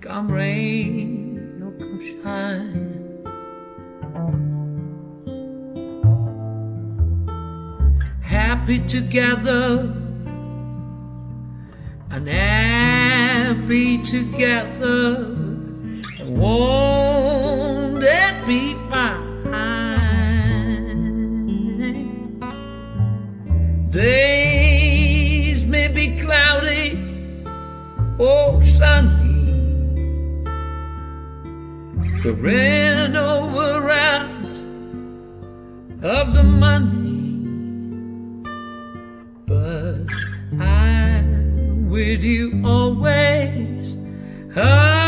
come rain or come shine. Happy together, unhappy together, and won't that be fine? Days may be cloudy or sunny, the rain over out of the money, but I'm with you always.